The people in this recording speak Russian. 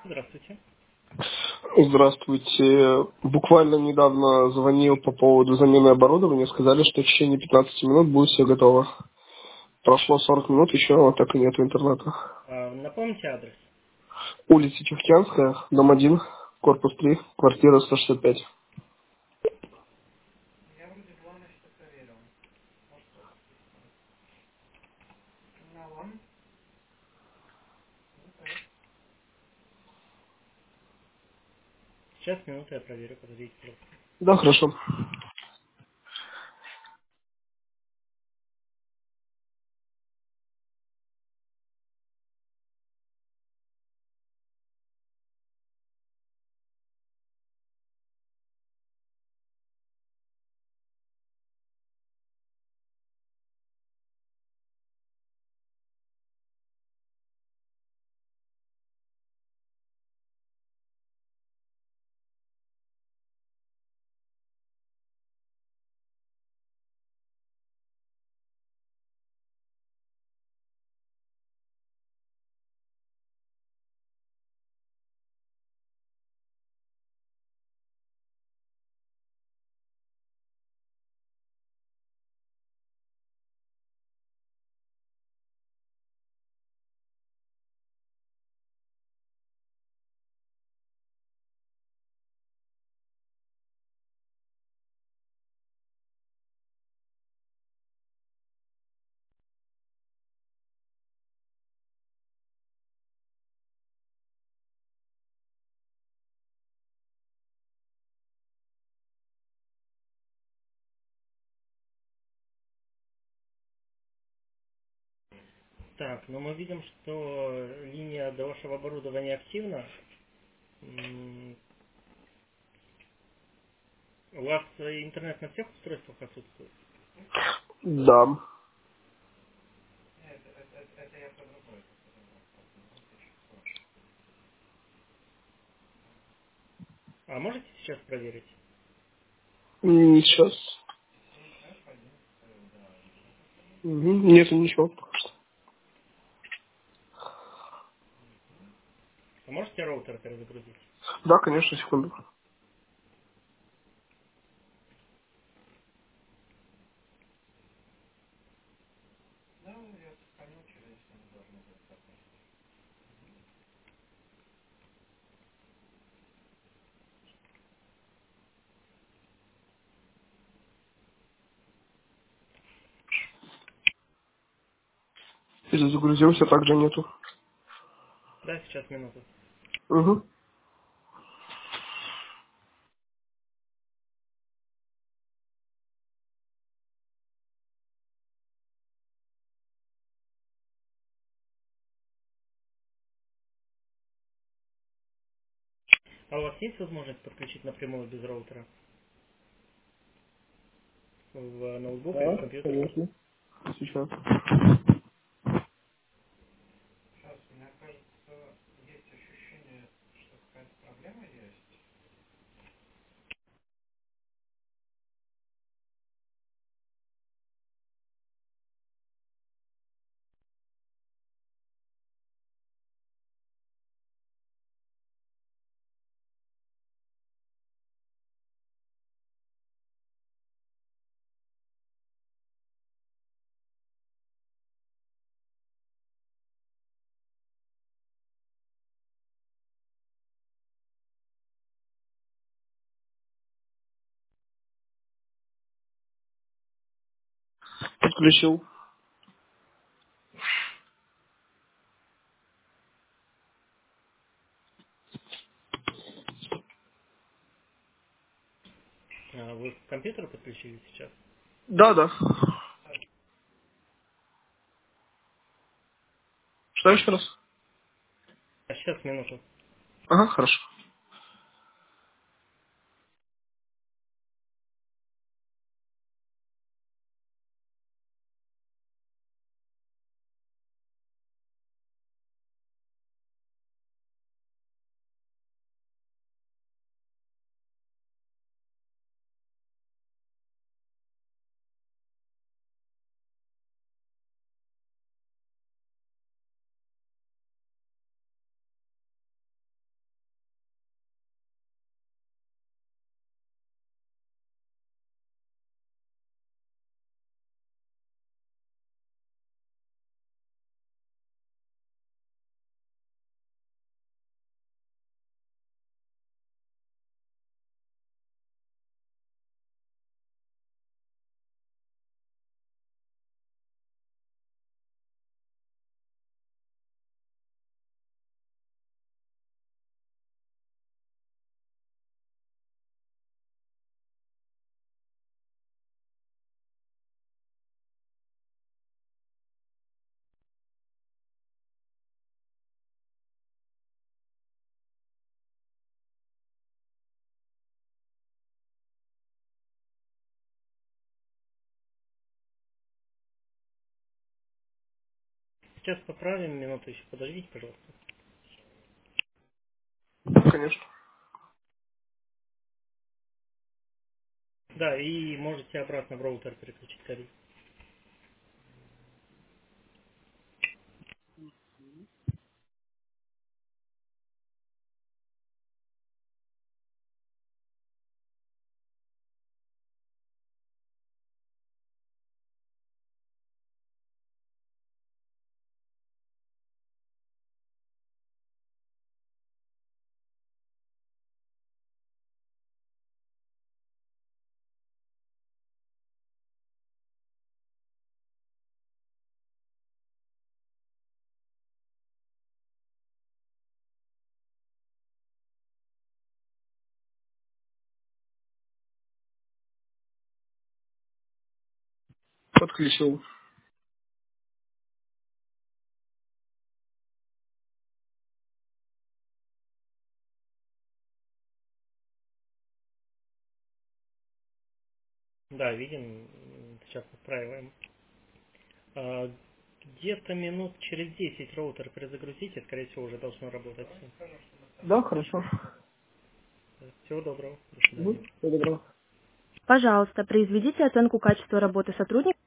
Здравствуйте. Здравствуйте. Буквально недавно звонил по поводу замены оборудования. Сказали, что в течение 15 минут будет все готово. Прошло 40 минут, еще вот так и нет интернета. Напомните адрес. Улица Чехтянская, дом 1, корпус 3, квартира 165. Сейчас, минуту, я проверю, подождите, пожалуйста. Да, хорошо. Так, ну мы видим, что линия до вашего оборудования активна. У вас интернет на всех устройствах отсутствует? Да. А можете сейчас проверить? Сейчас. Мгм. Нету ничего. А можете роутер перезагрузить? Да, конечно, секунду. Перезагрузился, также нету. Да, сейчас, минуту. Угу. А у вас есть возможность подключить напрямую без роутера в ноутбук или в Да, компьютер? конечно. Сейчас. Подключил. Вы к компьютеру подключили сейчас? Да, да. Что еще раз? А сейчас, минуту. Ага, хорошо. Сейчас поправим, минуту еще подождите, пожалуйста. Конечно. Да, и можете обратно в роутер переключить кабель. Подключил. Да, видим, сейчас отправим. Где-то минут через 10 роутер перезагрузите, скорее всего, уже должно работать. Да, хорошо. Всего доброго, до Угу. свидания. Всего доброго. Пожалуйста, произведите оценку качества работы сотрудника.